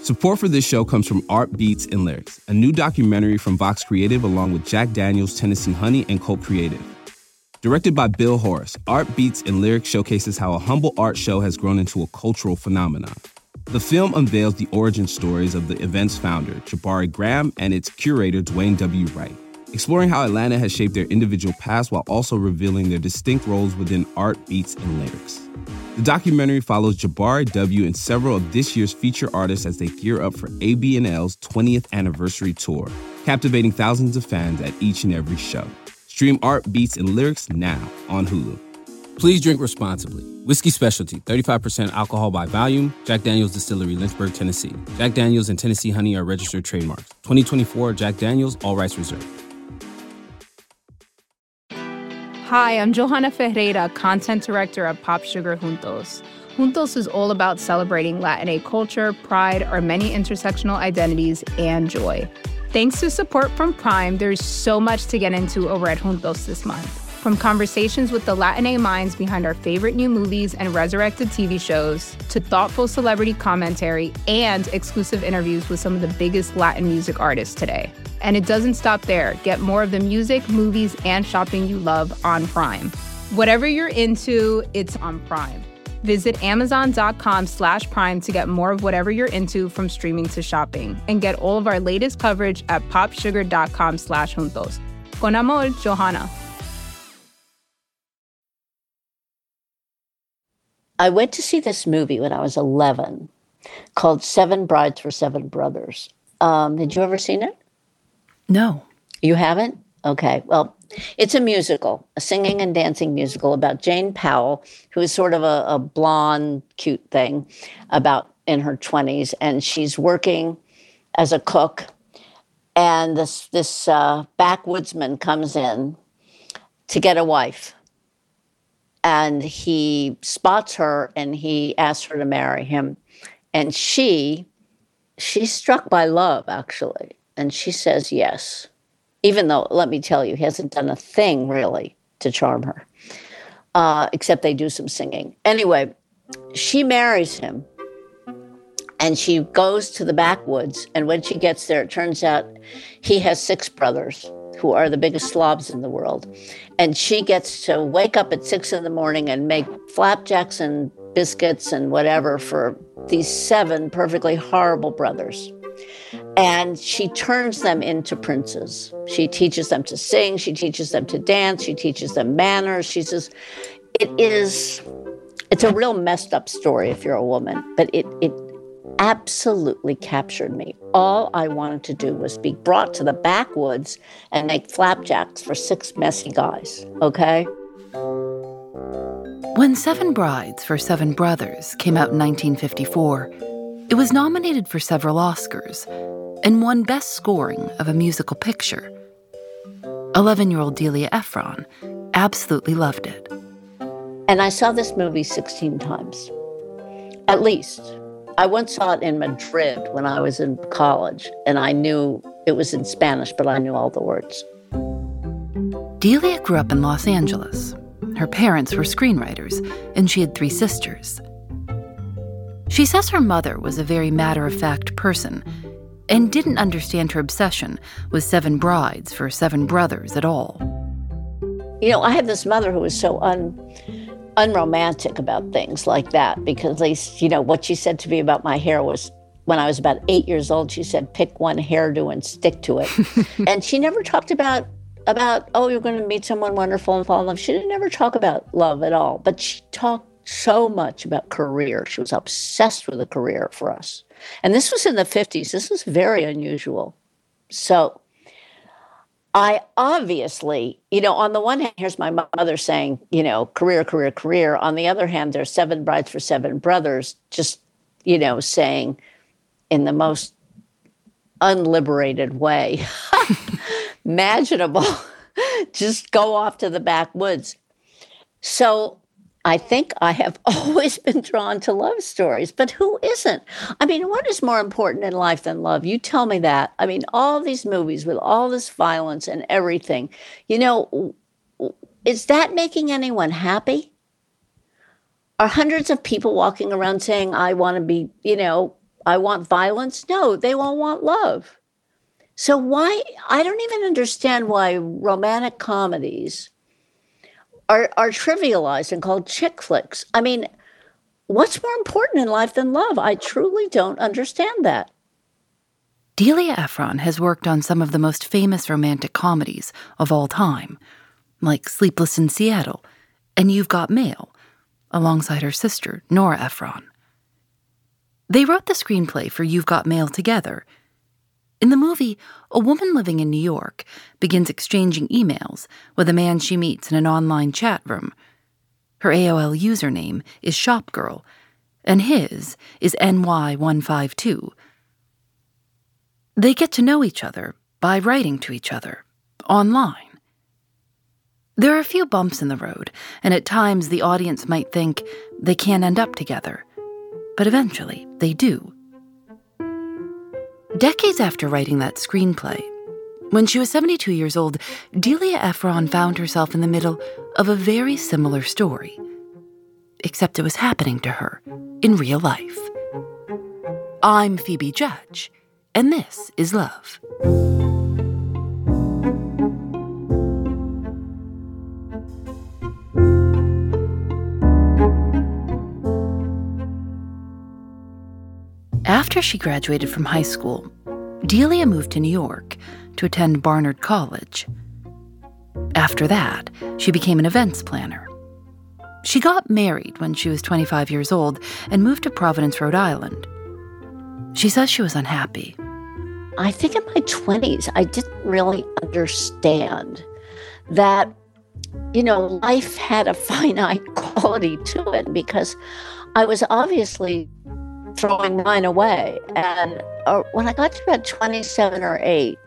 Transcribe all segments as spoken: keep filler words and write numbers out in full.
Support for this show comes from Art Beats and Lyrics, a new documentary from Vox Creative along with Jack Daniels, Tennessee Honey, and Cult Creative. Directed by Bill Horace, Art Beats and Lyrics showcases how a humble art show has grown into a cultural phenomenon. The film unveils the origin stories of the event's founder, Jabari Graham, and its curator, Dwayne W. Wright, exploring how Atlanta has shaped their individual paths while also revealing their distinct roles within Art, Beats, and Lyrics. The documentary follows Jabari W. and several of this year's feature artists as they gear up for A B N L's twentieth anniversary tour, captivating thousands of fans at each and every show. Stream Art, Beats, and Lyrics now on Hulu. Please drink responsibly. Whiskey Specialty, thirty-five percent alcohol by volume. Jack Daniels Distillery, Lynchburg, Tennessee. Jack Daniels and Tennessee Honey are registered trademarks. twenty twenty-four Jack Daniels, all rights reserved. Hi, I'm Johanna Ferreira, content director at Pop Sugar Juntos. Juntos is all about celebrating Latina culture, pride, our many intersectional identities, and joy. Thanks to support from Prime, there's so much to get into over at Juntos this month. From conversations with the Latina minds behind our favorite new movies and resurrected T V shows, to thoughtful celebrity commentary and exclusive interviews with some of the biggest Latin music artists today. And it doesn't stop there. Get more of the music, movies, and shopping you love on Prime. Whatever you're into, it's on Prime. Visit amazon.com slash prime to get more of whatever you're into, from streaming to shopping. And get all of our latest coverage at popsugar.com slash juntos. Con amor, Johanna. I went to see this movie when I was eleven called Seven Brides for Seven Brothers. Um, had you ever seen it? No. You haven't? Okay. Well, it's a musical, a singing and dancing musical about Jane Powell, who is sort of a, a blonde, cute thing, about in her twenties, and she's working as a cook. And this this uh, backwoodsman comes in to get a wife, and he spots her and he asks her to marry him, and she she's struck by love, actually, and she says yes. Even though, let me tell you, he hasn't done a thing really to charm her, uh, except they do some singing. Anyway, she marries him, and she goes to the backwoods, and when she gets there, it turns out he has six brothers who are the biggest slobs in the world. And she gets to wake up at six in the morning and make flapjacks and biscuits and whatever for these seven perfectly horrible brothers. And she turns them into princes. She teaches them to sing. She teaches them to dance. She teaches them manners. She says, it is, it's a real messed up story if you're a woman, but it, it absolutely captured me. All I wanted to do was be brought to the backwoods and make flapjacks for six messy guys, okay? When Seven Brides for Seven Brothers came out in nineteen fifty-four, it was nominated for several Oscars and won Best Scoring of a Musical Picture. eleven-year-old Delia Ephron absolutely loved it. And I saw this movie sixteen times, at least. I once saw it in Madrid when I was in college, and I knew it was in Spanish, but I knew all the words. Delia grew up in Los Angeles. Her parents were screenwriters, and she had three sisters. She says her mother was a very matter-of-fact person and didn't understand her obsession with Seven Brides for Seven Brothers at all. You know, I had this mother who was so un, unromantic about things like that, because, they, you know, what she said to me about my hair was, when I was about eight years old, she said, pick one hairdo and stick to it. And she never talked about, about, oh, you're going to meet someone wonderful and fall in love. She didn't ever talk about love at all, but she talked so much about career. She was obsessed with a career for us. And this was in the fifties. This was very unusual. So I obviously, you know, on the one hand, here's my mother saying, you know, career, career, career. On the other hand, there's Seven Brides for Seven Brothers, just, you know, saying in the most unliberated way imaginable, just go off to the backwoods. So I think I have always been drawn to love stories, but who isn't? I mean, what is more important in life than love? You tell me that. I mean, all these movies with all this violence and everything, you know, is that making anyone happy? Are hundreds of people walking around saying, I want to be, you know, I want violence? No, they all want love. So why, I don't even understand why romantic comedies are, are trivialized and called chick flicks. I mean, what's more important in life than love? I truly don't understand that. Delia Ephron has worked on some of the most famous romantic comedies of all time, like Sleepless in Seattle and You've Got Mail, alongside her sister, Nora Ephron. They wrote the screenplay for You've Got Mail together. In the movie, a woman living in New York begins exchanging emails with a man she meets in an online chat room. Her A O L username is Shopgirl, and his is N Y one five two. They get to know each other by writing to each other, online. There are a few bumps in the road, and at times the audience might think they can't end up together, but eventually they do. Decades after writing that screenplay, when she was seventy-two years old, Delia Ephron found herself in the middle of a very similar story, except it was happening to her in real life. I'm Phoebe Judge, and this is Love. After she graduated from high school, Delia moved to New York to attend Barnard College. After that, she became an events planner. She got married when she was twenty-five years old and moved to Providence, Rhode Island. She says she was unhappy. I think in my twenties, I didn't really understand that, you know, life had a finite quality to it because I was obviously throwing mine away. And uh, when I got to about twenty-seven or eight,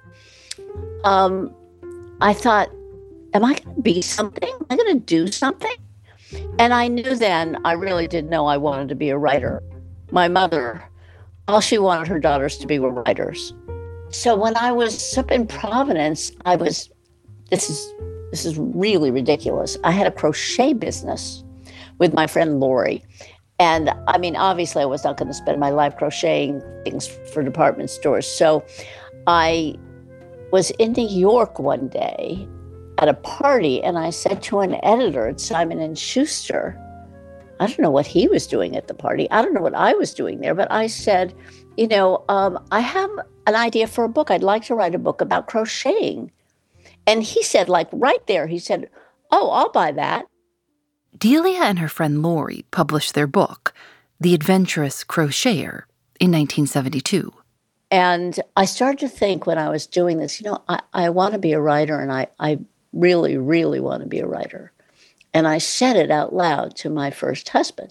um, I thought, am I going to be something? Am I going to do something? And I knew then, I really did know I wanted to be a writer. My mother, all she wanted her daughters to be were writers. So when I was up in Providence, I was, this is this is really ridiculous. I had a crochet business with my friend Lori. And I mean, obviously I was not going to spend my life crocheting things for department stores. So I was in New York one day at a party, and I said to an editor at Simon and Schuster, I don't know what he was doing at the party. I don't know what I was doing there, but I said, you know, um, I have an idea for a book. I'd like to write a book about crocheting. And he said, like right there, he said, oh, I'll buy that. Delia and her friend Lori published their book, The Adventurous Crocheter, in nineteen seventy-two. And I started to think when I was doing this, you know, I, I want to be a writer, and I, I really, really want to be a writer. And I said it out loud to my first husband.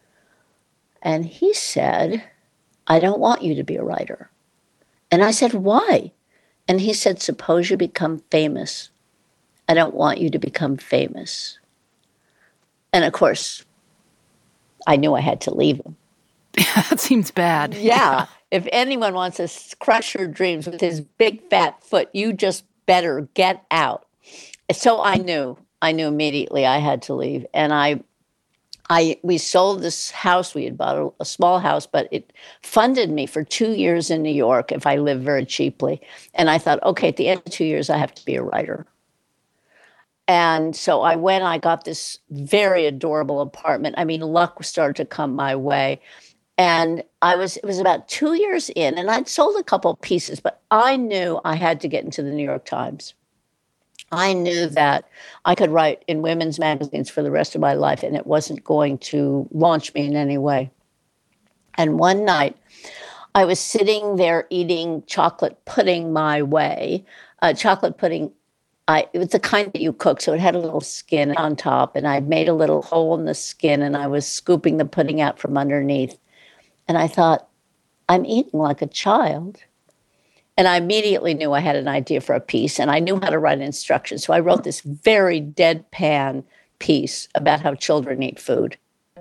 And he said, I don't want you to be a writer. And I said, why? And he said, suppose you become famous. I don't want you to become famous. And of course, I knew I had to leave him. That seems bad. Yeah. If anyone wants to crush your dreams with his big fat foot, you just better get out. So I knew, I knew immediately I had to leave. And I, I, we sold this house. We had bought a, a small house, but it funded me for two years in New York if I lived very cheaply. And I thought, okay, at the end of two years, I have to be a writer. And so I went, I got this very adorable apartment. I mean, luck started to come my way. And I was, it was about two years in, and I'd sold a couple pieces, but I knew I had to get into the New York Times. I knew that I could write in women's magazines for the rest of my life, and it wasn't going to launch me in any way. And one night, I was sitting there eating chocolate pudding my way. Uh, chocolate pudding, I, it was the kind that you cook, so it had a little skin on top, and I made a little hole in the skin, and I was scooping the pudding out from underneath. And I thought, I'm eating like a child. And I immediately knew I had an idea for a piece, and I knew how to write instructions. So I wrote this very deadpan piece about how children eat food.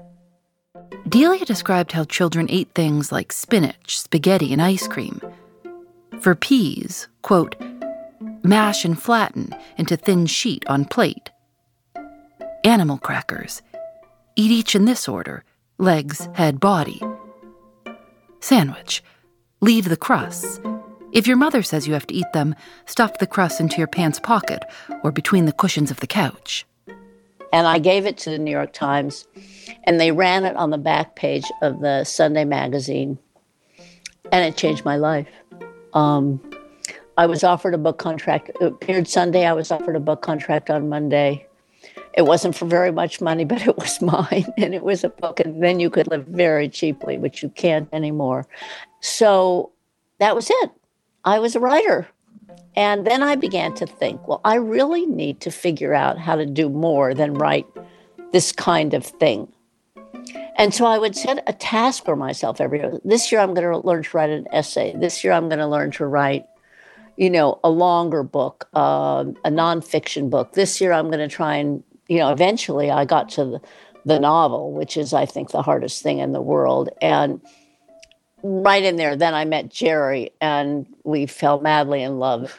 Delia described how children ate things like spinach, spaghetti, and ice cream. For peas, quote, mash and flatten into thin sheet on plate. Animal crackers. Eat each in this order: legs, head, body. Sandwich. Leave the crusts. If your mother says you have to eat them, stuff the crusts into your pants pocket or between the cushions of the couch. And I gave it to the New York Times, and they ran it on the back page of the Sunday magazine, and it changed my life. Um, I was offered a book contract. It appeared Sunday. I was offered a book contract on Monday. It wasn't for very much money, but it was mine, and it was a book, and then you could live very cheaply, which you can't anymore. So that was it. I was a writer. And then I began to think, well, I really need to figure out how to do more than write this kind of thing. And so I would set a task for myself every year. This year, I'm going to learn to write an essay. This year, I'm going to learn to write, you know, a longer book, uh, a nonfiction book. This year, I'm going to try and, you know, eventually I got to the, the novel, which is, I think, the hardest thing in the world. And right in there, then I met Jerry, and we fell madly in love.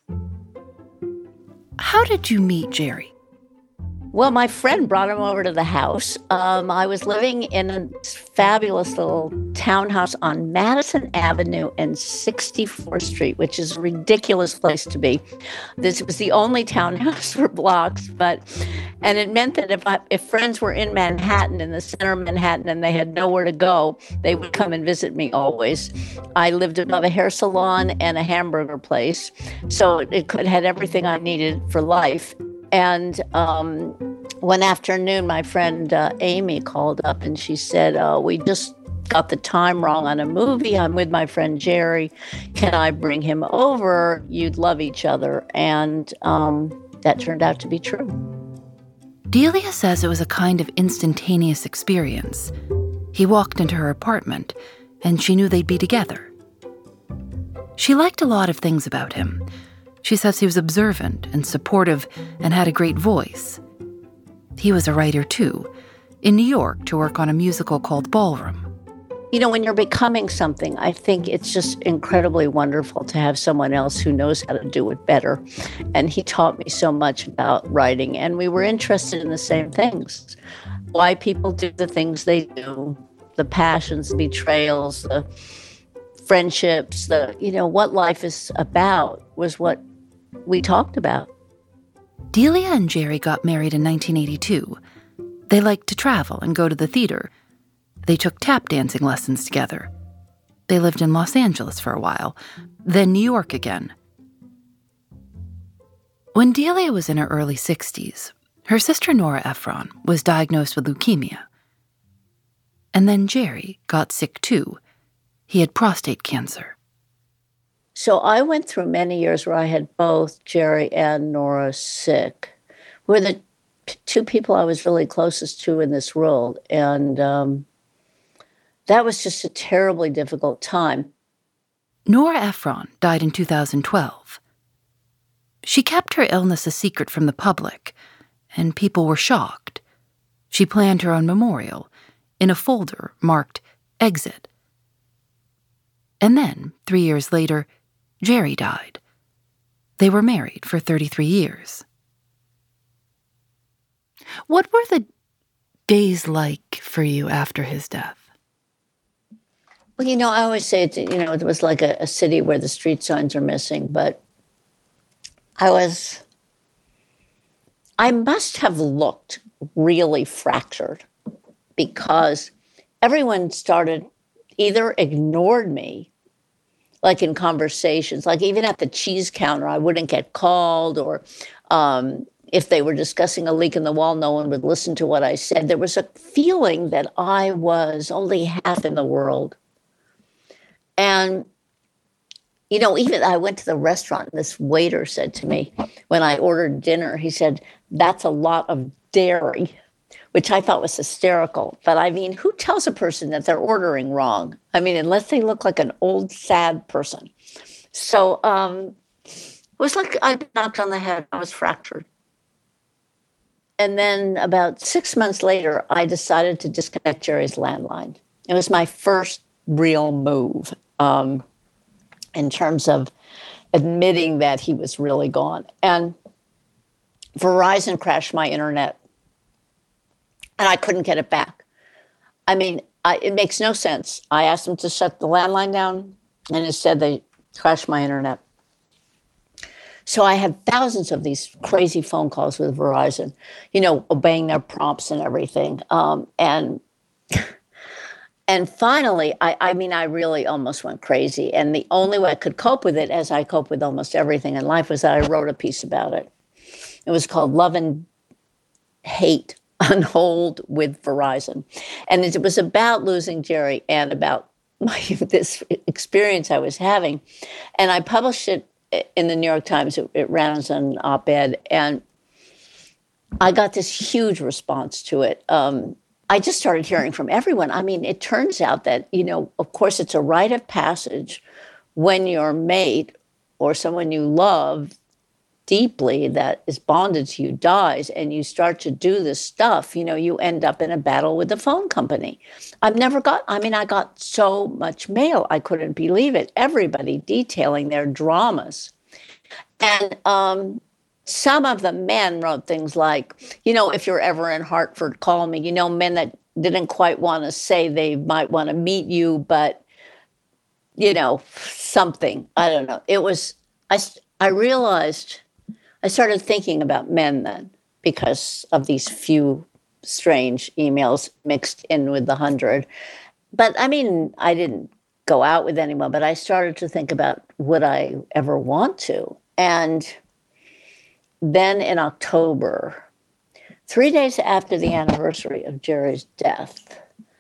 How did you meet Jerry? Well, my friend brought him over to the house. Um, I was living in a fabulous little townhouse on Madison Avenue and sixty-fourth Street, which is a ridiculous place to be. This was the only townhouse for blocks, but and it meant that if I, if friends were in Manhattan, in the center of Manhattan, and they had nowhere to go, they would come and visit me always. I lived above a hair salon and a hamburger place, so it could had everything I needed for life. And um, one afternoon, my friend uh, Amy called up and she said, uh, we just got the time wrong on a movie. I'm with my friend Jerry. Can I bring him over? You'd love each other. And um, that turned out to be true. Delia says it was a kind of instantaneous experience. He walked into her apartment and she knew they'd be together. She liked a lot of things about him. She says he was observant and supportive and had a great voice. He was a writer, too, in New York to work on a musical called Ballroom. You know, when you're becoming something, I think it's just incredibly wonderful to have someone else who knows how to do it better. And he taught me so much about writing, and we were interested in the same things. Why people do the things they do, the passions, the betrayals, the friendships, the, you know, what life is about was what we talked about. Delia and Jerry got married in nineteen eighty-two. They liked to travel and go to the theater. They took tap dancing lessons together. They lived in Los Angeles for a while, then New York again. When Delia was in her early sixties, her sister Nora Ephron was diagnosed with leukemia. And then Jerry got sick too. He had prostate cancer. So I went through many years where I had both Jerry and Nora sick. We're the p- two people I was really closest to in this world. And um, that was just a terribly difficult time. Nora Ephron died in two thousand twelve. She kept her illness a secret from the public, and people were shocked. She planned her own memorial in a folder marked Exit. And then, three years later, Jerry died. They were married for thirty-three years. What were the days like for you after his death? Well, you know, I always say, it, you know, it was like a, a city where the street signs are missing, but I was, I must have looked really fractured because everyone started, either ignored me, like in conversations, like even at the cheese counter, I wouldn't get called, or um, if they were discussing a leak in the wall, no one would listen to what I said. There was a feeling that I was only half in the world. And, you know, even I went to the restaurant, and this waiter said to me when I ordered dinner, he said, that's a lot of dairy, which I thought was hysterical. But I mean, who tells a person that they're ordering wrong? I mean, unless they look like an old, sad person. So um, it was like I knocked on the head. I was fractured. And then about six months later, I decided to disconnect Jerry's landline. It was my first real move um, in terms of admitting that he was really gone. And Verizon crashed my internet. And I couldn't get it back. I mean, I, it makes no sense. I asked them to shut the landline down, and instead they crashed my internet. So I had thousands of these crazy phone calls with Verizon, you know, obeying their prompts and everything. Um, and and finally, I, I mean, I really almost went crazy. And the only way I could cope with it, as I cope with almost everything in life, was that I wrote a piece about it. It was called Love and Hate on Hold with Verizon. And it was about losing Jerry and about my, this experience I was having. And I published it in the New York Times. It, it ran as an op-ed, and I got this huge response to it. Um, I just started hearing from everyone. I mean, it turns out that, you know, of course, it's a rite of passage when your mate or someone you love deeply that is bonded to you dies, and you start to do this stuff, you know, you end up in a battle with the phone company. I've never got, I mean, I got so much mail, I couldn't believe it. Everybody detailing their dramas. And um, some of the men wrote things like, you know, if you're ever in Hartford, call me. You know, men that didn't quite want to say they might want to meet you, but, you know, something. I don't know. It was, I, I realized, I started thinking about men then because of these few strange emails mixed in with the hundred. But I mean, I didn't go out with anyone, but I started to think about, would I ever want to? And then in October, three days after the anniversary of Jerry's death,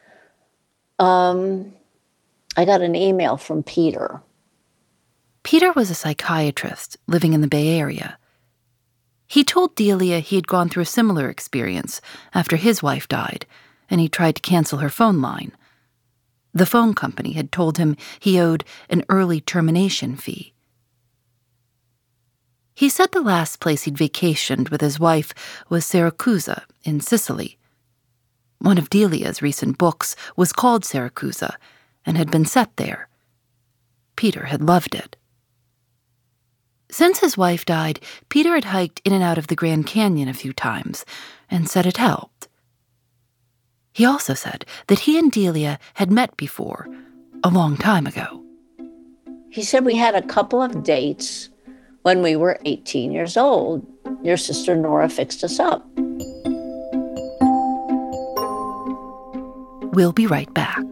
um, I got an email from Peter. Peter was a psychiatrist living in the Bay Area. He told Delia he had gone through a similar experience after his wife died, and he tried to cancel her phone line. The phone company had told him he owed an early termination fee. He said the last place he'd vacationed with his wife was Siracusa in Sicily. One of Delia's recent books was called Siracusa and had been set there. Peter had loved it. Since his wife died, Peter had hiked in and out of the Grand Canyon a few times and said it helped. He also said that he and Delia had met before, a long time ago. He said we had a couple of dates when we were eighteen years old. Your sister Nora fixed us up. We'll be right back.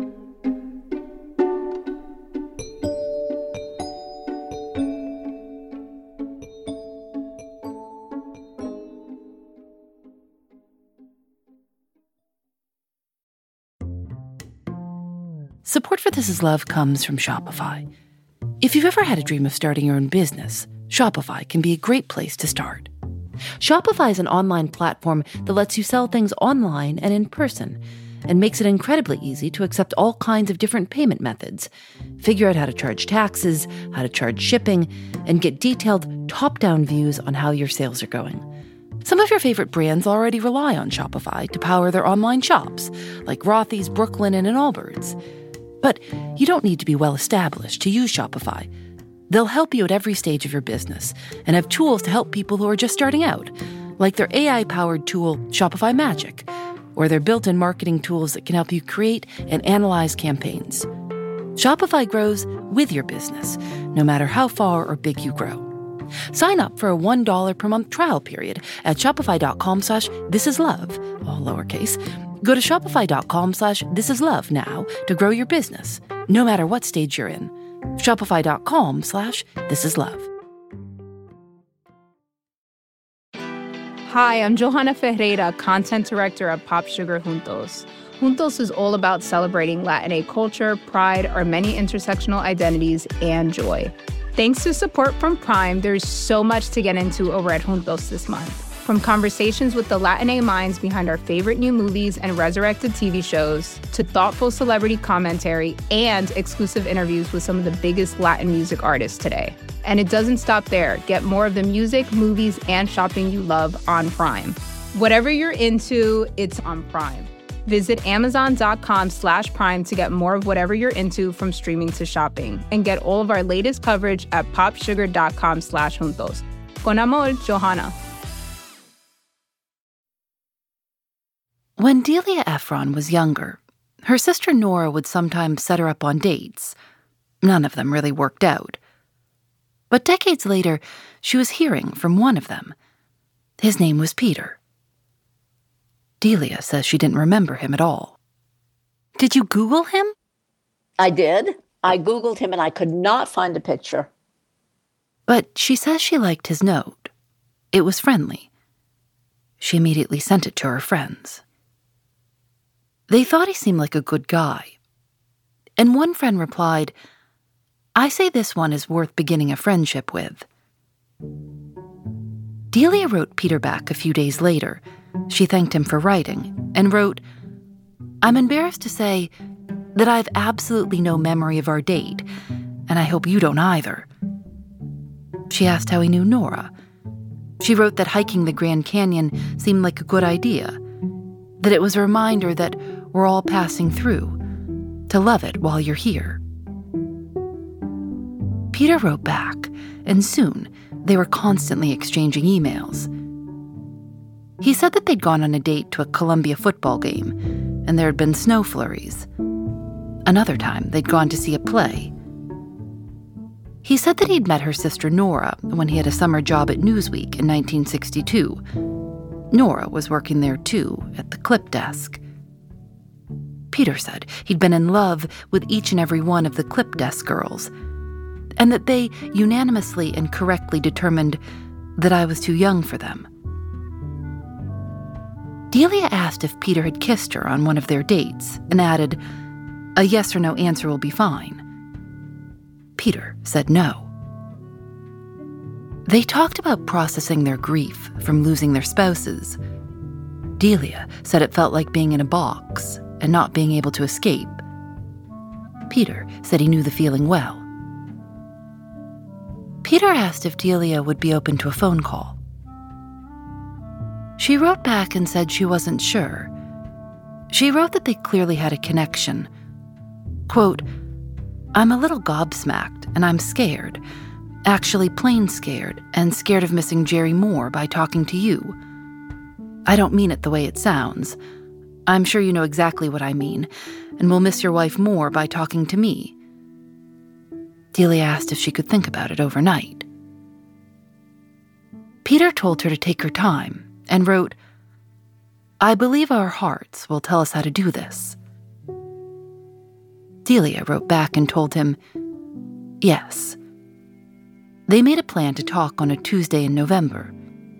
Support for This Is Love comes from Shopify. If you've ever had a dream of starting your own business, Shopify can be a great place to start. Shopify is an online platform that lets you sell things online and in person, and makes it incredibly easy to accept all kinds of different payment methods, figure out how to charge taxes, how to charge shipping, and get detailed top-down views on how your sales are going. Some of your favorite brands already rely on Shopify to power their online shops, like Rothy's, Brooklinen, and Allbirds. But you don't need to be well-established to use Shopify. They'll help you at every stage of your business and have tools to help people who are just starting out, like their A I-powered tool, Shopify Magic, or their built-in marketing tools that can help you create and analyze campaigns. Shopify grows with your business, no matter how far or big you grow. Sign up for a one dollar per month trial period at shopify.com slash thisislove, all lowercase. Go to shopify.com slash thisislove now to grow your business, no matter what stage you're in. Shopify.com slash thisislove. Hi, I'm Johanna Ferreira, content director at Pop Sugar Juntos. Juntos is all about celebrating Latinx culture, pride, our many intersectional identities, and joy. Thanks to support from Prime, there's so much to get into over at Juntos this month. From conversations with the Latinx minds behind our favorite new movies and resurrected T V shows, to thoughtful celebrity commentary and exclusive interviews with some of the biggest Latin music artists today. And it doesn't stop there. Get more of the music, movies, and shopping you love on Prime. Whatever you're into, it's on Prime. Visit amazon.com slash prime to get more of whatever you're into, from streaming to shopping. And get all of our latest coverage at popsugar.com slash juntos. Con amor, Johanna. When Delia Ephron was younger, Her sister Nora would sometimes set her up on dates. None of them really worked out. But decades later, she was hearing from one of them. His name was Peter. Delia says she didn't remember him at all. Did you Google him? I did. I Googled him and I could not find a picture. But she says she liked his note. It was friendly. She immediately sent it to her friends. They thought he seemed like a good guy. And one friend replied, "I say this one is worth beginning a friendship with." Delia wrote Peter back a few days later. She thanked him for writing and wrote, "I'm embarrassed to say that I have absolutely no memory of our date, and I hope you don't either." She asked how he knew Nora. She wrote that hiking the Grand Canyon seemed like a good idea, that it was a reminder that we're all passing through, to love it while you're here. Peter wrote back, and soon they were constantly exchanging emails. He said that they'd gone on a date to a Columbia football game, and there had been snow flurries. Another time, they'd gone to see a play. He said that he'd met her sister Nora when he had a summer job at Newsweek in nineteen sixty-two. Nora was working there too, at the clip desk. Peter said he'd been in love with each and every one of the clip desk girls, and that they unanimously and correctly determined that I was too young for them. Delia asked if Peter had kissed her on one of their dates and added, "A yes or no answer will be fine." Peter said no. They talked about processing their grief from losing their spouses. Delia said it felt like being in a box and not being able to escape. Peter said he knew the feeling well. Peter asked if Delia would be open to a phone call. She wrote back and said she wasn't sure. She wrote that they clearly had a connection. Quote, "I'm a little gobsmacked and I'm scared. Actually plain scared, and scared of missing Jerry more by talking to you. I don't mean it the way it sounds. I'm sure you know exactly what I mean, and will miss your wife more by talking to me." Delia asked if she could think about it overnight. Peter told her to take her time and wrote, "I believe our hearts will tell us how to do this." Delia wrote back and told him, yes. They made a plan to talk on a Tuesday in November.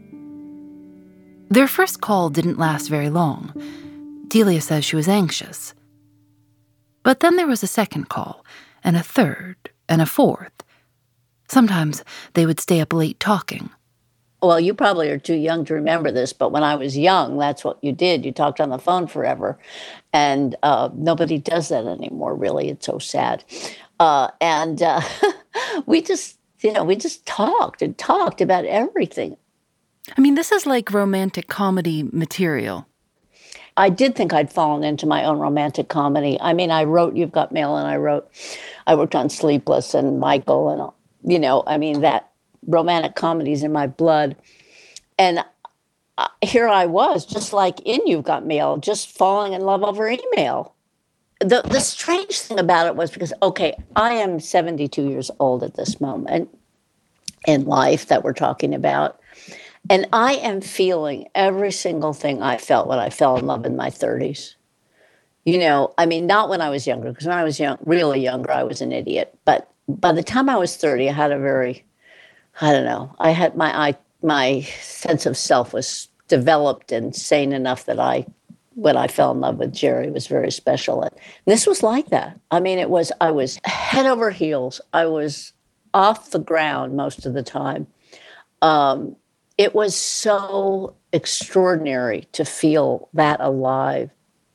Their first call didn't last very long. Delia says she was anxious. But then there was a second call, and a third, and a fourth. Sometimes they would stay up late talking. Well, you probably are too young to remember this, but when I was young, that's what you did. You talked on the phone forever. And uh, nobody does that anymore, really. It's so sad. Uh, and uh, we just, you know, we just talked and talked about everything. I mean, this is like romantic comedy material. I did think I'd fallen into my own romantic comedy. I mean, I wrote You've Got Mail, and I wrote, I worked on Sleepless and Michael, and, you know, I mean, that romantic comedies in my blood. And uh, here I was, just like in You've Got Mail, just falling in love over email. The, the strange thing about it was because, okay, I am seventy-two years old at this moment in life that we're talking about. And I am feeling every single thing I felt when I fell in love in my thirties. You know, I mean, not when I was younger, because when I was young, really younger, I was an idiot. But by the time I was thirty, I had a very, I don't know, I had my I, my sense of self was developed and sane enough that I, when I fell in love with Jerry, was very special. And this was like that. I mean, it was, I was head over heels. I was off the ground most of the time. Um, It was so extraordinary to feel that alive.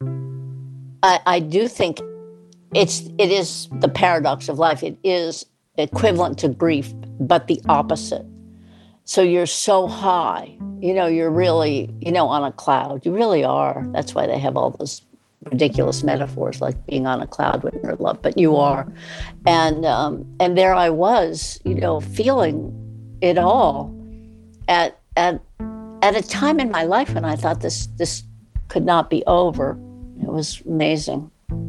I, I do think it's it is the paradox of life. It is equivalent to grief, but the opposite. So you're so high, you know, you're really, you know, on a cloud. You really are. That's why they have all those ridiculous metaphors like being on a cloud when you're in love, but you are. And um, and there I was, you know, feeling it all. At at at a time in my life when I thought this this could not be over. It was amazing.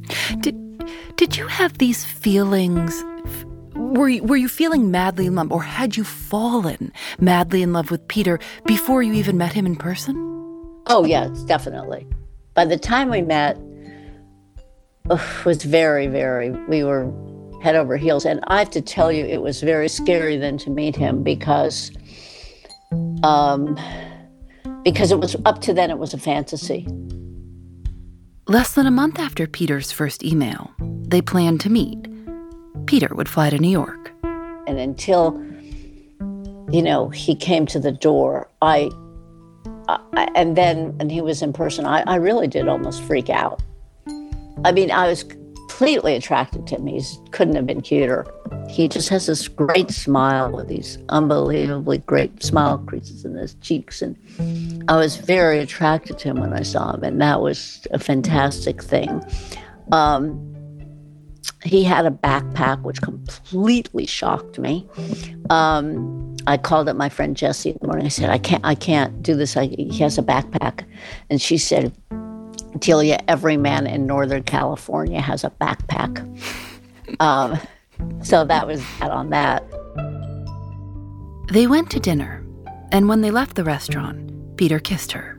Did did you have these feelings? Were you, were you feeling madly in love, or had you fallen madly in love with Peter before you even met him in person? Oh, yes, definitely. By the time we met, it was very, very, we were head over heels. And I have to tell you, it was very scary then to meet him because, um, because it was, up to then, it was a fantasy. Less than a month after Peter's first email, they planned to meet. Peter would fly to New York. And until, you know, he came to the door, I, I and then, and he was in person, I, I really did almost freak out. I mean, I was completely attracted to him. He couldn't have been cuter. He just has this great smile with these unbelievably great smile creases in his cheeks. And I was very attracted to him when I saw him, and that was a fantastic thing. Um, he had a backpack, which completely shocked me. Um, I called up my friend Jessie in the morning. I said, I can't, I can't do this. I, he has a backpack. And she said, Delia, every man in Northern California has a backpack. um, so that was that on that. They went to dinner, and when they left the restaurant, Peter kissed her.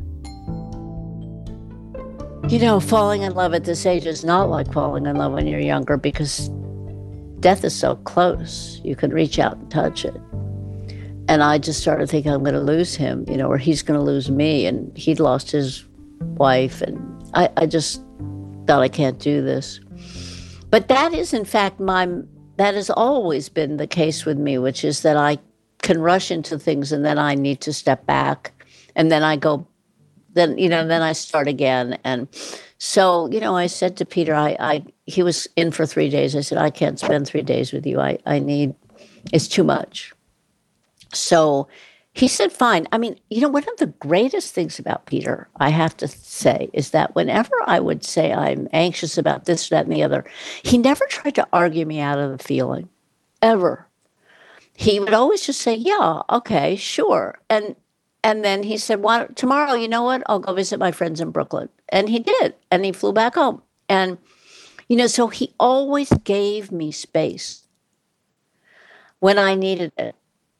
You know, falling in love at this age is not like falling in love when you're younger because death is so close. You can reach out and touch it. And I just started thinking I'm going to lose him, you know, or he's going to lose me. And he'd lost his wife. And I, I just thought I can't do this. But that is, in fact, my, that has always been the case with me, which is that I can rush into things and then I need to step back. And then I go Then, you know, then I start again. And so, you know, I said to Peter, I, I, he was in for three days. I said, I can't spend three days with you. I, I need, it's too much. So he said, fine. I mean, you know, one of the greatest things about Peter, I have to say, is that whenever I would say I'm anxious about this, that, and the other, he never tried to argue me out of the feeling, ever. He would always just say, yeah, okay, sure. And And then he said, "Why tomorrow, you know what? I'll go visit my friends in Brooklyn." And he did. And he flew back home. And, you know, so he always gave me space when I needed it.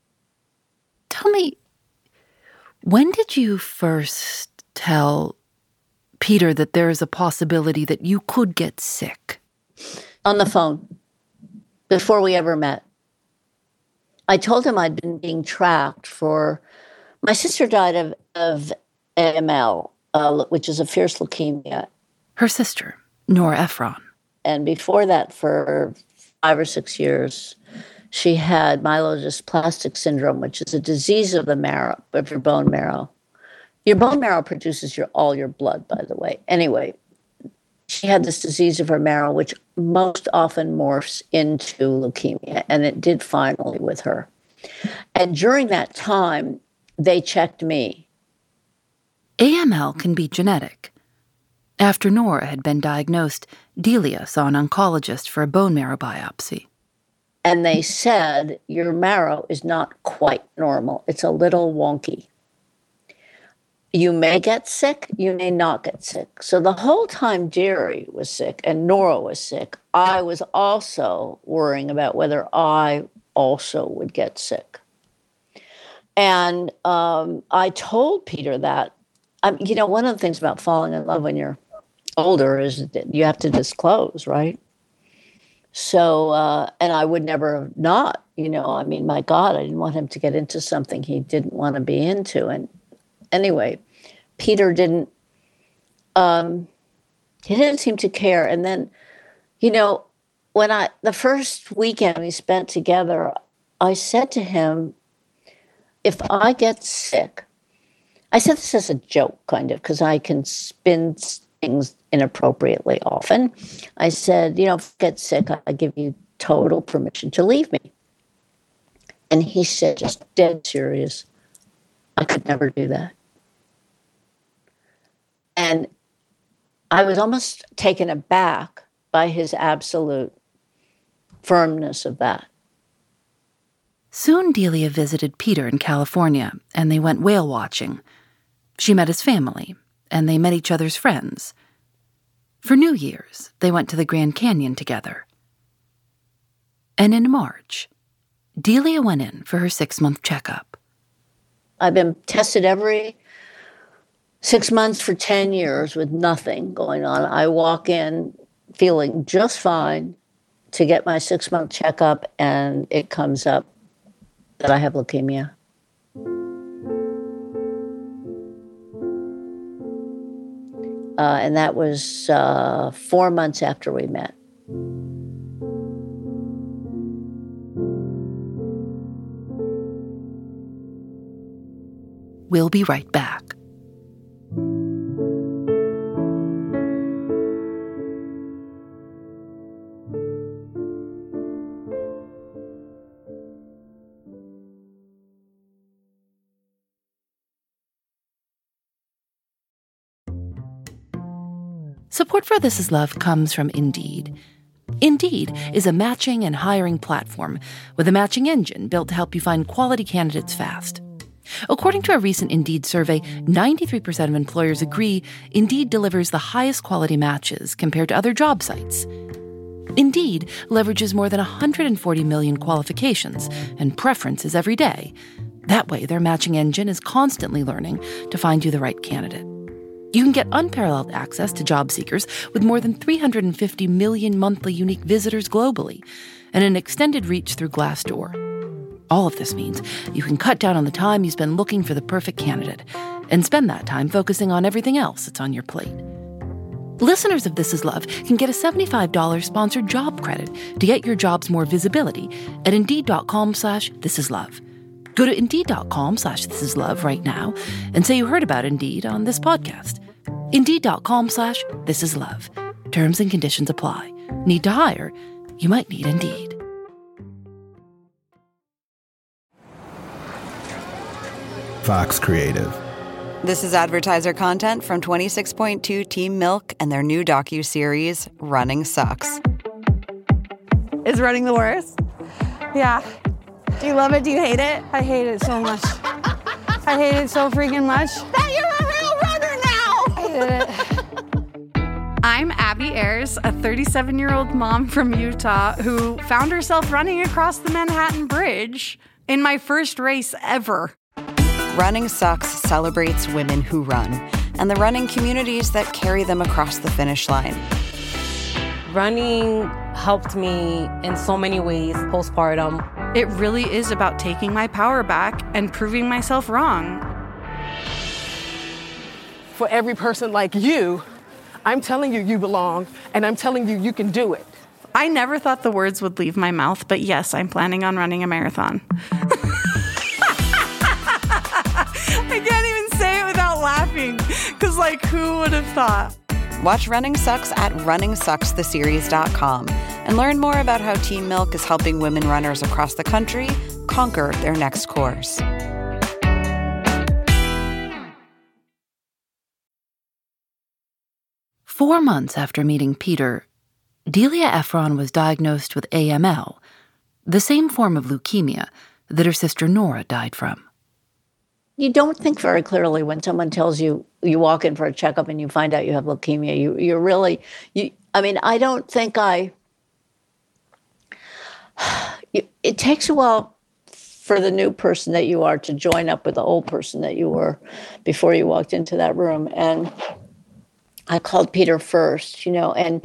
Tell me, when did you first tell Peter that there is a possibility that you could get sick? On the phone, before we ever met. I told him I'd been being tracked for... My sister died of, of A M L, uh, which is a fierce leukemia. Her sister, Nora Ephron. And before that, for five or six years, she had myelodysplastic syndrome, which is a disease of the marrow, of your bone marrow. Your bone marrow produces your all your blood, by the way. Anyway, she had this disease of her marrow, which most often morphs into leukemia, and it did finally with her. And during that time, they checked me. A M L can be genetic. After Nora had been diagnosed, Delia saw an oncologist for a bone marrow biopsy. And they said, your marrow is not quite normal. It's a little wonky. You may get sick, you may not get sick. So the whole time Jerry was sick and Nora was sick, I was also worrying about whether I also would get sick. And um, I told Peter that, um, you know, one of the things about falling in love when you're older is that you have to disclose, right? So, uh, and I would never not, you know, I mean, my God, I didn't want him to get into something he didn't want to be into. And anyway, Peter didn't, um, he didn't seem to care. And then, you know, when I, the first weekend we spent together, I said to him, if I get sick, I said this as a joke, kind of, because I can spin things inappropriately often. I said, you know, if I get sick, I give you total permission to leave me. And he said, just dead serious, I could never do that. And I was almost taken aback by his absolute firmness of that. Soon Delia visited Peter in California, and they went whale watching. She met his family, and they met each other's friends. For New Year's, they went to the Grand Canyon together. And in March, Delia went in for her six-month checkup. I've been tested every six months for ten years with nothing going on. I walk in feeling just fine to get my six-month checkup, and it comes up that I have leukemia. Uh, and that was uh, four months after we met. We'll be right back. Support for This Is Love comes from Indeed. Indeed is a matching and hiring platform with a matching engine built to help you find quality candidates fast. According to a recent Indeed survey, ninety-three percent of employers agree Indeed delivers the highest quality matches compared to other job sites. Indeed leverages more than one hundred forty million qualifications and preferences every day. That way, their matching engine is constantly learning to find you the right candidate. You can get unparalleled access to job seekers with more than three hundred fifty million monthly unique visitors globally and an extended reach through Glassdoor. All of this means you can cut down on the time you spend looking for the perfect candidate and spend that time focusing on everything else that's on your plate. Listeners of This Is Love can get a seventy-five dollars sponsored job credit to get your jobs more visibility at Indeed.com slash This Is Love. Go to Indeed.com slash This Is Love right now and say you heard about Indeed on this podcast. Indeed.com slash This Is Love. Terms and conditions apply. Need to hire? You might need Indeed. Vox Creative. This is advertiser content from twenty-six point two Team Milk and their new docuseries, Running Sucks. Is running the worst? Yeah. Do you love it? Do you hate it? I hate it so much. I hate it so freaking much. That you're a real runner now! I hated it. I'm Abby Ayers, a thirty-seven-year-old mom from Utah who found herself running across the Manhattan Bridge in my first race ever. Running Sucks celebrates women who run and the running communities that carry them across the finish line. Running helped me in so many ways postpartum. It really is about taking my power back and proving myself wrong. For every person like you, I'm telling you you belong, and I'm telling you you can do it. I never thought the words would leave my mouth, but yes, I'm planning on running a marathon. I can't even say it without laughing, because, like, who would have thought? Watch Running Sucks at running sucks the series dot com and learn more about how Team Milk is helping women runners across the country conquer their next course. Four months after meeting Peter, Delia Ephron was diagnosed with A M L, the same form of leukemia that her sister Nora died from. You don't think very clearly when someone tells you, you walk in for a checkup and you find out you have leukemia. You, you're really, you, I mean, I don't think I, you, it takes a while for the new person that you are to join up with the old person that you were before you walked into that room. And I called Peter first, you know, and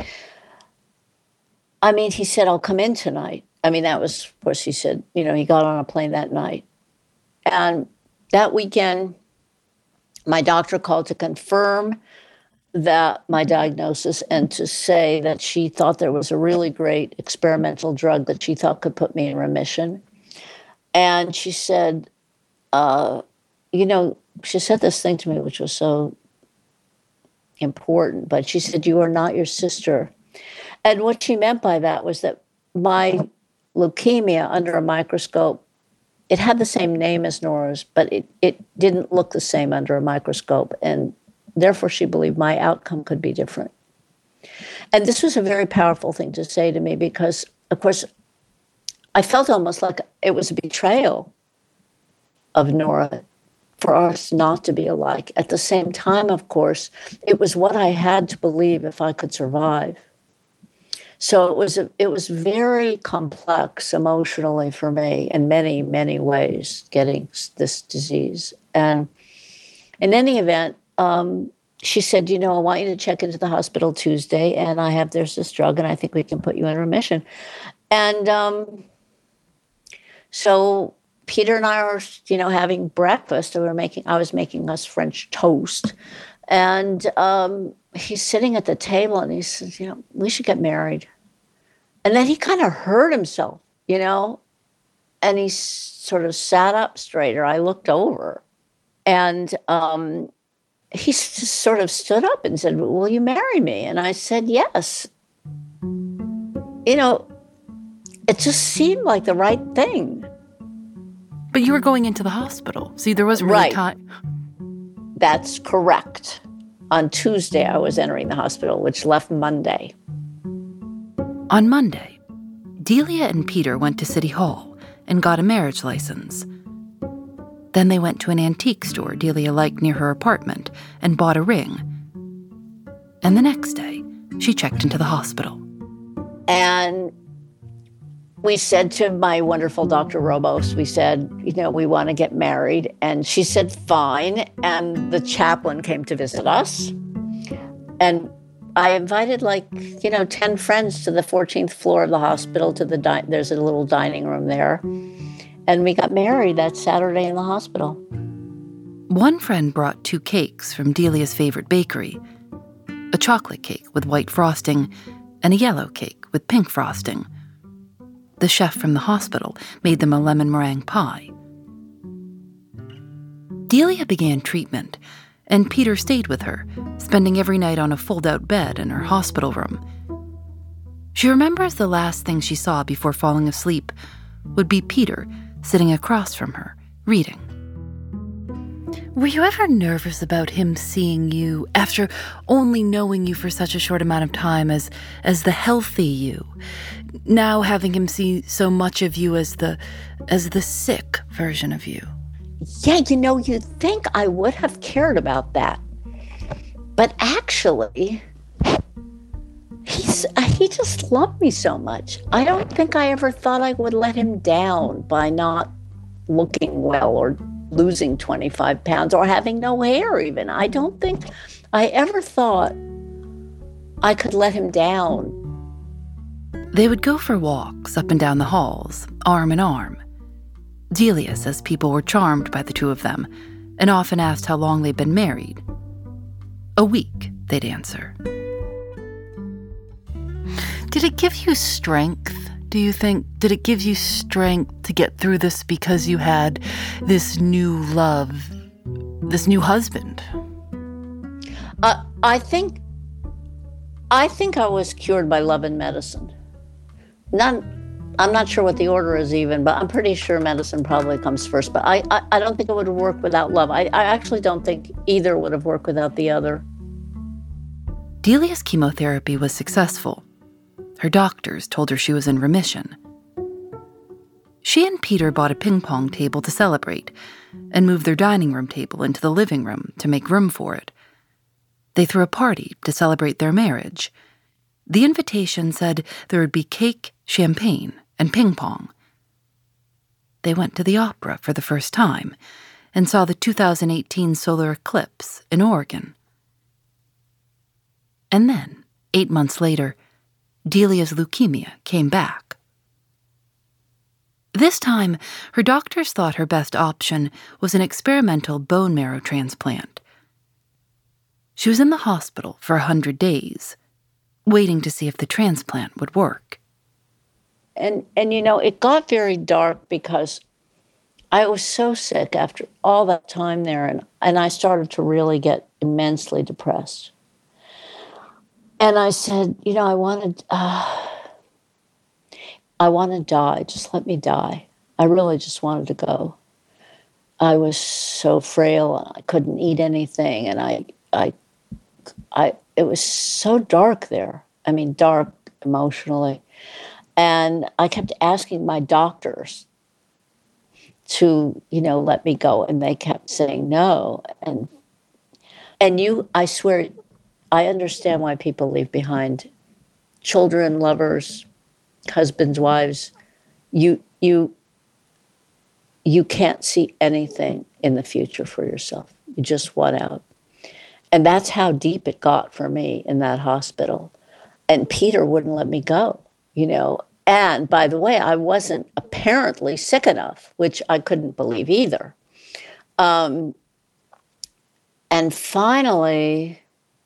I mean, he said, I'll come in tonight. I mean, that was, of course, he said, you know, he got on a plane that night. And that weekend, my doctor called to confirm that my diagnosis and to say that she thought there was a really great experimental drug that she thought could put me in remission. And she said, uh, you know, she said this thing to me, which was so important, but she said, you are not your sister. And what she meant by that was that my leukemia under a microscope, it had the same name as Nora's, but it, it didn't look the same under a microscope. And therefore, she believed my outcome could be different. And this was a very powerful thing to say to me because, of course, I felt almost like it was a betrayal of Nora for us not to be alike. At the same time, of course, it was what I had to believe if I could survive. So it was a, it was very complex emotionally for me in many, many ways, getting this disease. And in any event, um, she said, you know, I want you to check into the hospital Tuesday, and I have, there's this drug, and I think we can put you in remission. And um, so Peter and I were, you know, having breakfast. We were making, I was making us French toast. And um, he's sitting at the table, and he says, you know, we should get married. And then he kind of hurt himself, you know, and he sort of sat up straighter. I looked over, and um, he just sort of stood up and said, will you marry me? And I said, yes. You know, it just seemed like the right thing. But you were going into the hospital. See, there wasn't really right. time. That's correct. On Tuesday, I was entering the hospital, which left Monday. On Monday, Delia and Peter went to City Hall and got a marriage license. Then they went to an antique store Delia liked near her apartment and bought a ring. And the next day, she checked into the hospital. And we said to my wonderful Doctor Robos, we said, you know, we want to get married. And she said, fine. And the chaplain came to visit us. And I invited like, you know, ten friends to the fourteenth floor of the hospital to the, di- there's a little dining room there. And we got married that Saturday in the hospital. One friend brought two cakes from Delia's favorite bakery, a chocolate cake with white frosting and a yellow cake with pink frosting. The chef from the hospital made them a lemon meringue pie. Delia began treatment, and Peter stayed with her, spending every night on a fold-out bed in her hospital room. She remembers the last thing she saw before falling asleep would be Peter sitting across from her, reading. Were you ever nervous about him seeing you after only knowing you for such a short amount of time as as the healthy you, now having him see so much of you as the as the sick version of you? Yeah, you know, you'd think I would have cared about that. But actually, he's he just loved me so much. I don't think I ever thought I would let him down by not looking well or losing twenty-five pounds or having no hair even. I don't think I ever thought I could let him down. They would go for walks up and down the halls, arm in arm. Delia says people were charmed by the two of them and often asked how long they'd been married. A week, they'd answer. Did it give you strength, do you think? Did it give you strength to get through this because you had this new love, this new husband? Uh, I think, I think I was cured by love and medicine. Not, I'm not sure what the order is even, but I'm pretty sure medicine probably comes first. But I, I, I don't think it would have worked without love. I, I actually don't think either would have worked without the other. Delia's chemotherapy was successful. Her doctors told her she was in remission. She and Peter bought a ping pong table to celebrate and moved their dining room table into the living room to make room for it. They threw a party to celebrate their marriage. The invitation said there would be cake, champagne, and ping pong. They went to the opera for the first time and saw the two thousand eighteen solar eclipse in Oregon. And then, eight months later, Delia's leukemia came back. This time, her doctors thought her best option was an experimental bone marrow transplant. She was in the hospital for a hundred days, waiting to see if the transplant would work. And, and you know, it got very dark because I was so sick after all that time there, and, and I started to really get immensely depressed. And I said, you know, I wanted, uh, I want to die. Just let me die. I really just wanted to go. I was so frail. I couldn't eat anything, and I, I, I. It was so dark there. I mean, dark emotionally, and I kept asking my doctors, to, you know, let me go. And they kept saying no. And and you, I swear, I understand why people leave behind children, lovers, husbands, wives. You you you can't see anything in the future for yourself. You just want out. And that's how deep it got for me in that hospital. And Peter wouldn't let me go, you know. And by the way, I wasn't apparently sick enough, which I couldn't believe either. Um, and finally,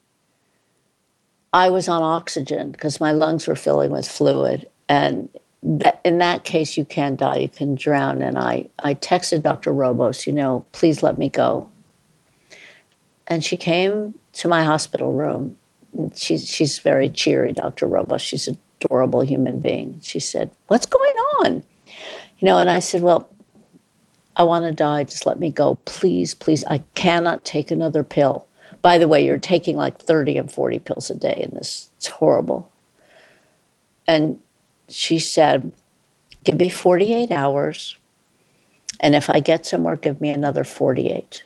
I was on oxygen because my lungs were filling with fluid. And that, in that case, you can't die, you can drown. And I, I texted Doctor Robos, you know, please let me go. And she came to my hospital room. She's, she's very cheery, Doctor Robos. She's a adorable human being. She said, what's going on? You know, and I said, well, I want to die. Just let me go. Please, please. I cannot take another pill. By the way, you're taking like thirty and forty pills a day in this. It's horrible. And she said, give me forty-eight hours. And if I get somewhere, give me another forty-eight.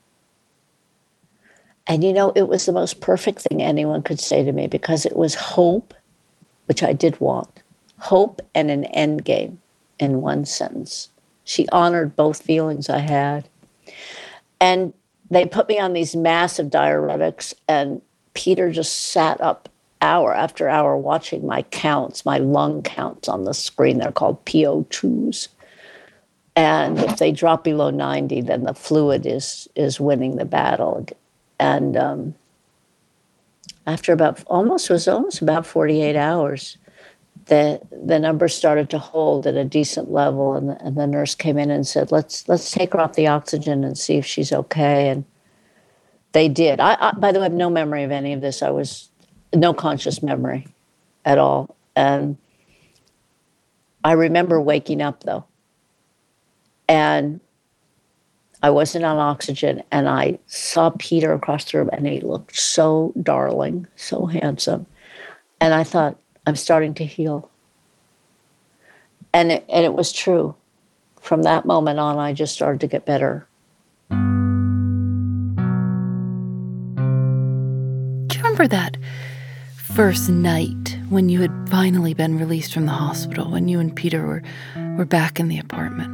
And, you know, it was the most perfect thing anyone could say to me because it was hope, which I did want, hope and an end game in one sentence. She honored both feelings I had. And they put me on these massive diuretics, and Peter just sat up hour after hour watching my counts, my lung counts on the screen. They're called P O twos. And if they drop below ninety, then the fluid is, is winning the battle. And um, after about almost, it was almost about forty-eight hours, the the numbers started to hold at a decent level, and the, and the nurse came in and said, let's let's take her off the oxygen and see if she's okay. And they did. I, I by the way, I have no memory of any of this. I was no conscious memory at all. And I remember waking up, though. And I wasn't on oxygen, and I saw Peter across the room, and he looked so darling, so handsome. And I thought, I'm starting to heal. And it, and it was true. From that moment on, I just started to get better. Do you remember that first night when you had finally been released from the hospital, when you and Peter were, were back in the apartment?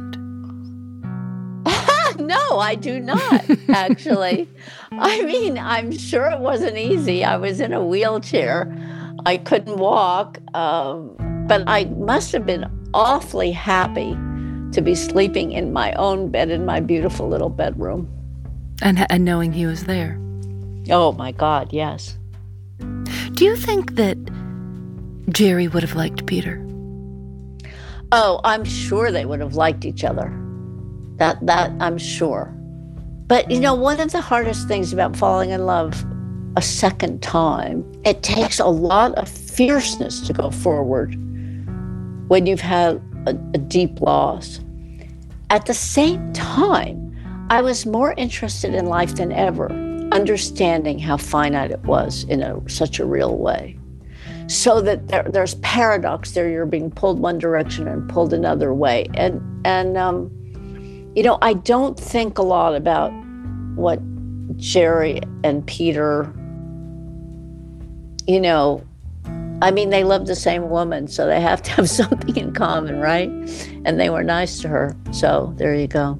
No, I do not, actually. I mean, I'm sure it wasn't easy. I was in a wheelchair. I couldn't walk. Um, but I must have been awfully happy to be sleeping in my own bed in my beautiful little bedroom. And, and knowing he was there. Oh, my God, yes. Do you think that Jerry would have liked Peter? Oh, I'm sure they would have liked each other. That that I'm sure. But, you know, one of the hardest things about falling in love a second time, it takes a lot of fierceness to go forward when you've had a, a deep loss. At the same time, I was more interested in life than ever, understanding how finite it was in a, such a real way. So that there, there's paradox there. You're being pulled one direction and pulled another way. And, and um, you know, I don't think a lot about what Jerry and Peter, you know, I mean, they love the same woman, so they have to have something in common, right? And they were nice to her. So there you go.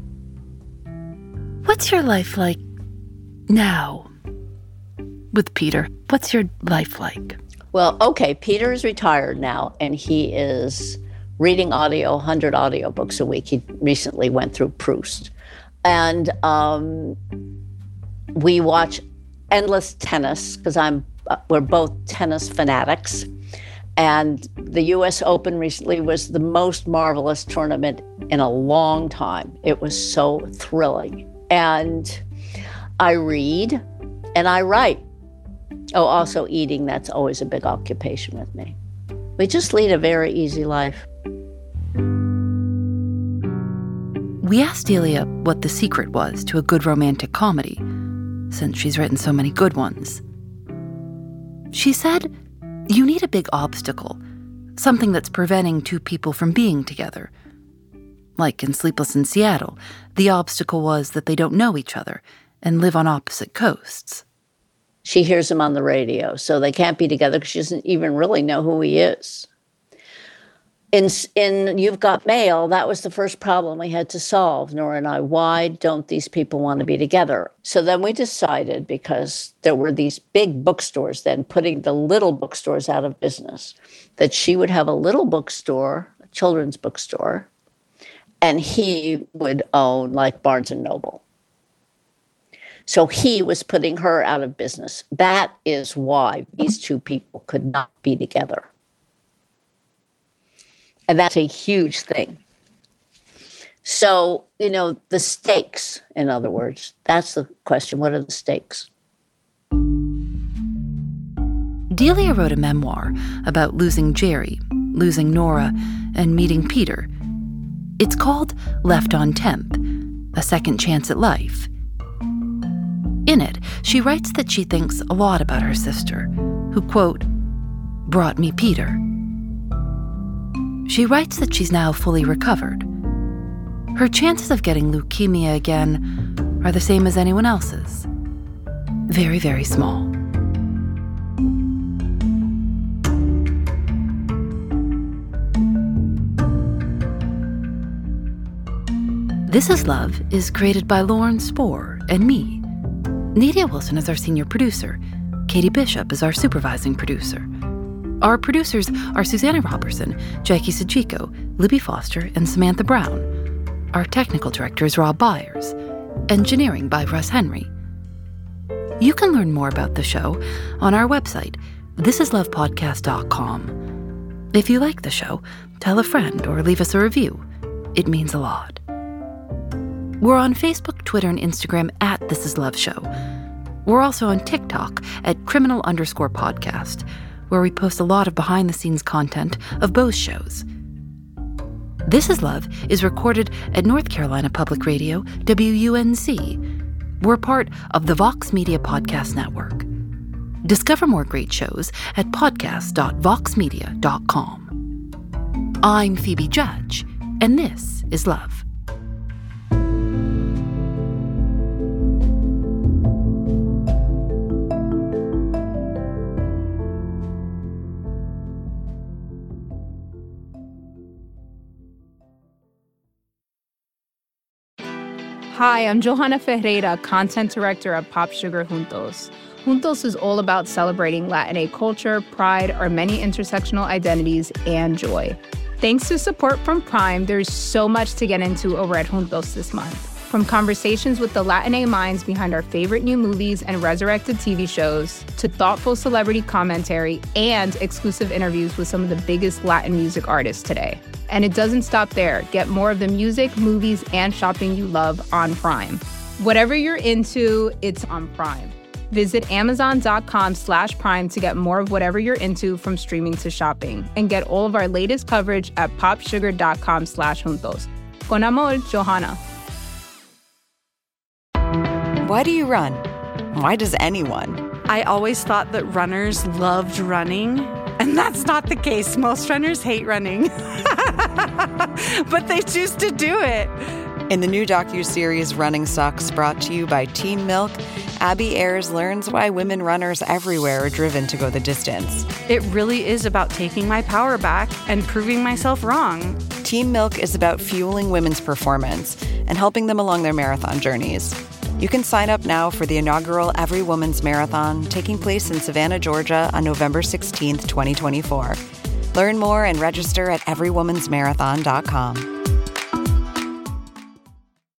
What's your life like now with Peter? What's your life like? Well, okay, Peter is retired now, and he is reading audio, one hundred audiobooks a week. He recently went through Proust. And um, we watch endless tennis, because I'm uh, we're both tennis fanatics. And the U S Open recently was the most marvelous tournament in a long time. It was so thrilling. And I read and I write. Oh, also eating, that's always a big occupation with me. We just lead a very easy life. We asked Delia what the secret was to a good romantic comedy, since she's written so many good ones. She said, you need a big obstacle, something that's preventing two people from being together. Like in Sleepless in Seattle, the obstacle was that they don't know each other and live on opposite coasts. She hears him on the radio, so they can't be together because she doesn't even really know who he is. In, in You've Got Mail, that was the first problem we had to solve, Nora and I. Why don't these people want to be together? So then we decided, because there were these big bookstores then putting the little bookstores out of business, that she would have a little bookstore, a children's bookstore, and he would own like Barnes and Noble. So he was putting her out of business. That is why these two people could not be together. And that's a huge thing. So, you know, the stakes, in other words, that's the question. What are the stakes? Delia wrote a memoir about losing Jerry, losing Nora, and meeting Peter. It's called Left on tenth, A Second Chance at Life. In it, she writes that she thinks a lot about her sister, who, quote, brought me Peter. She writes that she's now fully recovered. Her chances of getting leukemia again are the same as anyone else's. Very, very small. This Is Love is created by Lauren Spohr and me. Nadia Wilson is our senior producer. Katie Bishop is our supervising producer. Our producers are Susanna Robertson, Jackie Sajiko, Libby Foster, and Samantha Brown. Our technical director is Rob Byers. Engineering by Russ Henry. You can learn more about the show on our website, this is love podcast dot com. If you like the show, tell a friend or leave us a review. It means a lot. We're on Facebook, Twitter, and Instagram at This Is Love Show. We're also on TikTok at criminal underscore podcast, where we post a lot of behind-the-scenes content of both shows. This Is Love is recorded at North Carolina Public Radio, W U N C. We're part of the Vox Media Podcast Network. Discover more great shows at podcast dot vox media dot com. I'm Phoebe Judge, and this is Love. Hi, I'm Johanna Ferreira, Content Director at Pop Sugar Juntos. Juntos is all about celebrating Latinx culture, pride, our many intersectional identities, and joy. Thanks to support from Prime, there's so much to get into over at Juntos this month. From conversations with the Latinx minds behind our favorite new movies and resurrected T V shows, to thoughtful celebrity commentary and exclusive interviews with some of the biggest Latin music artists today. And it doesn't stop there. Get more of the music, movies, and shopping you love on Prime. Whatever you're into, it's on Prime. Visit amazon.com slash Prime to get more of whatever you're into, from streaming to shopping. And get all of our latest coverage at popsugar.com slash juntos. Con amor, Johanna. Why do you run? Why does anyone? I always thought that runners loved running, and that's not the case. Most runners hate running, but they choose to do it. In the new docuseries Running Sucks, brought to you by Team Milk, Abby Ayers learns why women runners everywhere are driven to go the distance. It really is about taking my power back and proving myself wrong. Team Milk is about fueling women's performance and helping them along their marathon journeys. You can sign up now for the inaugural Every Woman's Marathon, taking place in Savannah, Georgia on November sixteenth, twenty twenty-four. Learn more and register at every woman's marathon dot com.